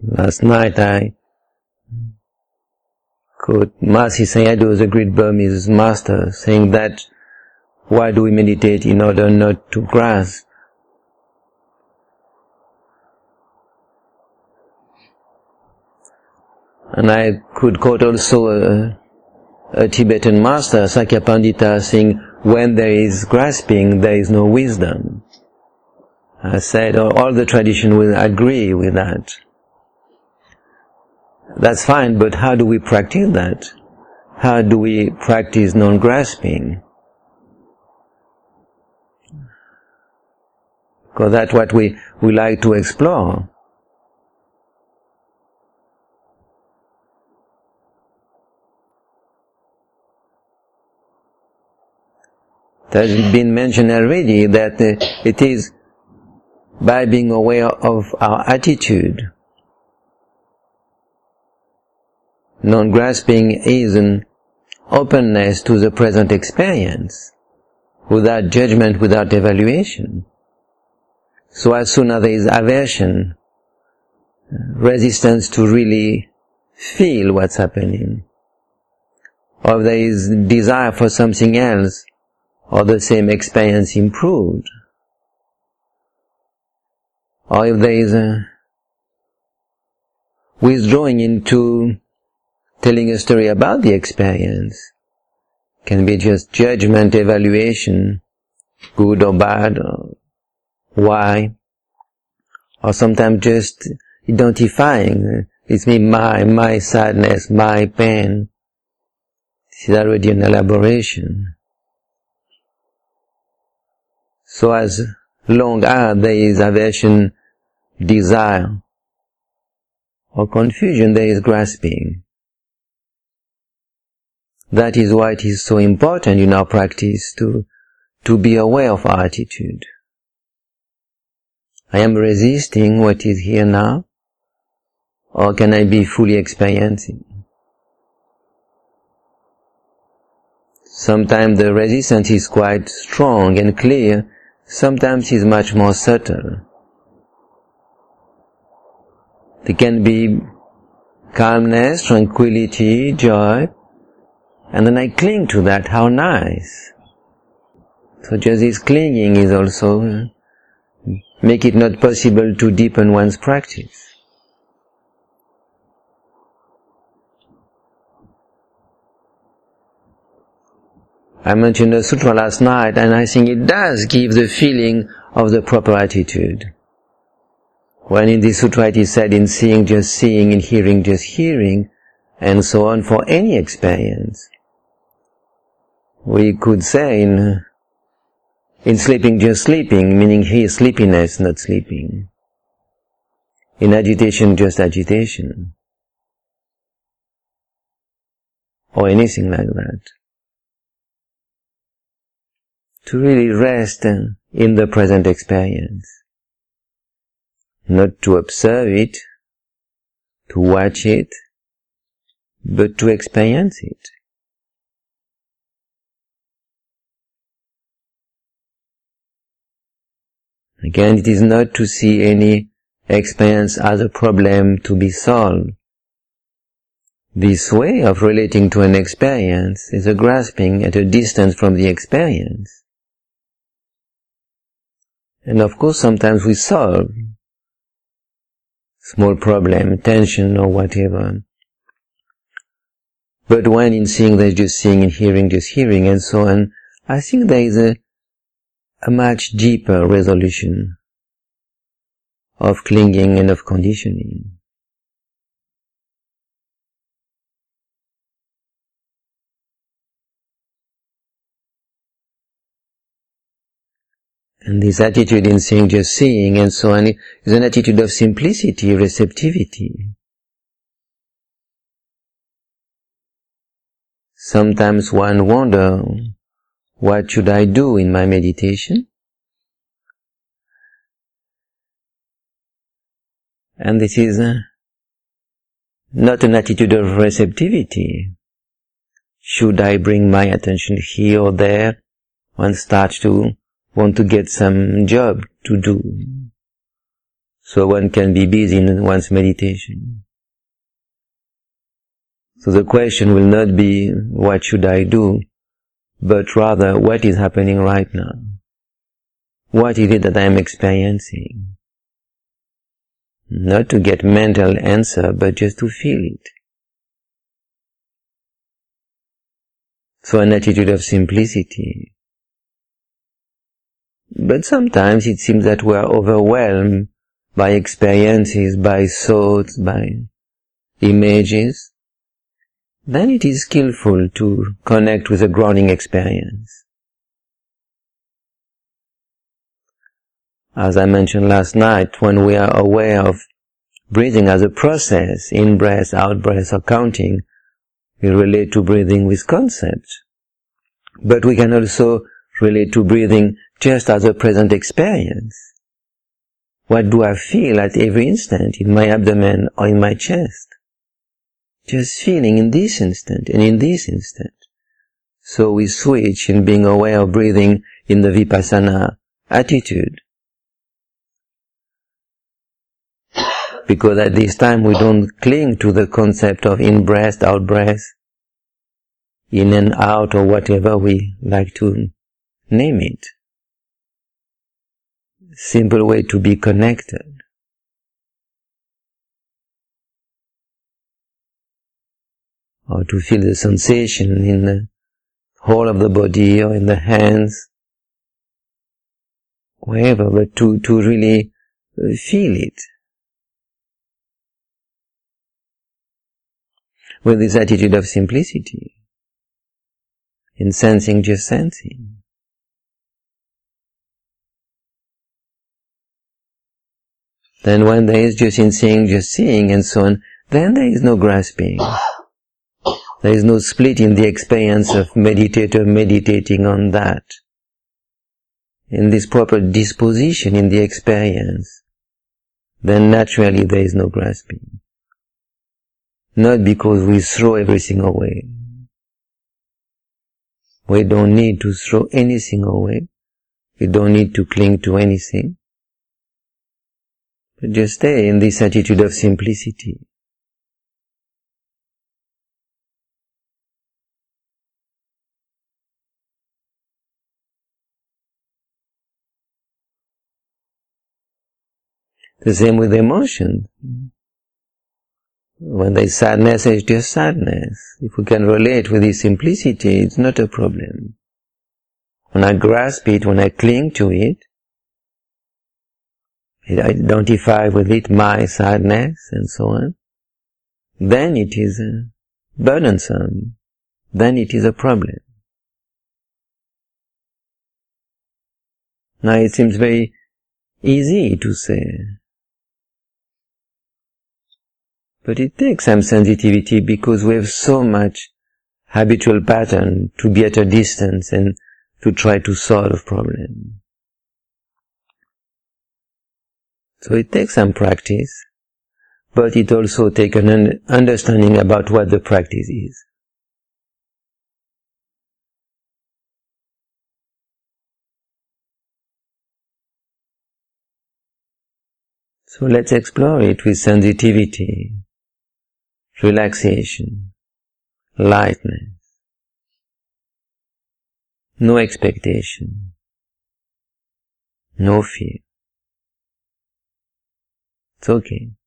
Last night I quote Mahasi Sayadaw was a great Burmese master, saying that why do we meditate? In order not to grasp. And I could quote also a Tibetan master, Sakya Pandita, saying, when there is grasping, there is no wisdom. I said, all the tradition will agree with that. That's fine, but how do we practice that? How do we practice non-grasping? Because that's what we like to explore. It has been mentioned already that it is by being aware of our attitude. Non-grasping is an openness to the present experience, without judgment, without evaluation. So as soon as there is aversion, resistance to really feel what's happening, or if there is desire for something else, or the same experience improved, or if there is a withdrawing into telling a story about the experience, can be just judgment, evaluation, good or bad, or why, or sometimes just identifying, it's me, my sadness, my pain. This is already an elaboration. So as long as there is aversion, desire, or confusion, there is grasping. That is why it is so important in our practice to be aware of our attitude. I am resisting what is here now, or can I be fully experiencing? Sometimes the resistance is quite strong and clear, sometimes it's much more subtle. There can be calmness, tranquility, joy, and then I cling to that. How nice. So just this clinging is also make it not possible to deepen one's practice. I mentioned the sutra last night, and I think it does give the feeling of the proper attitude. When in the sutra it is said, in seeing, just seeing, in hearing, just hearing, and so on, for any experience. We could say in sleeping, just sleeping, meaning here sleepiness, not sleeping. In agitation, just agitation. Or anything like that. To really rest in the present experience. Not to observe it, to watch it, but to experience it. Again, it is not to see any experience as a problem to be solved. This way of relating to an experience is a grasping at a distance from the experience. And of course, sometimes we solve small problem, tension or whatever. But when in seeing there's just seeing, in hearing just hearing, and so on, I think there is a much deeper resolution of clinging and of conditioning. And this attitude in seeing, just seeing, and so on, is an attitude of simplicity, receptivity. Sometimes one wonders, what should I do in my meditation? And this is not an attitude of receptivity. Should I bring my attention here or there? One starts to want to get some job to do. so one can be busy in one's meditation. So the question will not be, what should I do? But rather, what is happening right now? What is it that I am experiencing? Not to get mental answer, but just to feel it. So an attitude of simplicity. But sometimes it seems that we are overwhelmed by experiences, by thoughts, by images. Then it is skillful to connect with a grounding experience. As I mentioned last night, when we are aware of breathing as a process, in-breath, out-breath, or counting, we relate to breathing with concept. But we can also relate to breathing just as a present experience. What do I feel at every instant in my abdomen or in my chest? Just feeling in this instant and in this instant. So we switch in being aware of breathing in the Vipassana attitude. Because at this time we don't cling to the concept of in-breath, out-breath, in and out, or whatever we like to name it. Simple way to be connected. Or to feel the sensation in the whole of the body or in the hands, wherever, but to really feel it. With this attitude of simplicity, in sensing, just sensing. Then when there is just in seeing, just seeing, and so on, then there is no grasping. There is no split in the experience of meditator meditating on that. In this proper disposition in the experience, then naturally there is no grasping. Not because we throw everything away. We don't need to throw anything away. We don't need to cling to anything. But just stay in this attitude of simplicity. The same with emotion. When there is sadness, it's just sadness. If we can relate with this simplicity, it's not a problem. When I grasp it, when I cling to it, I identify with it my sadness and so on, then it is burdensome. Then it is a problem. Now it seems very easy to say, but it takes some sensitivity because we have so much habitual pattern to be at a distance and to try to solve problems. So it takes some practice, but it also takes an understanding about what the practice is. So let's explore it with sensitivity, relaxation, lightness, no expectation, no fear. It's okay.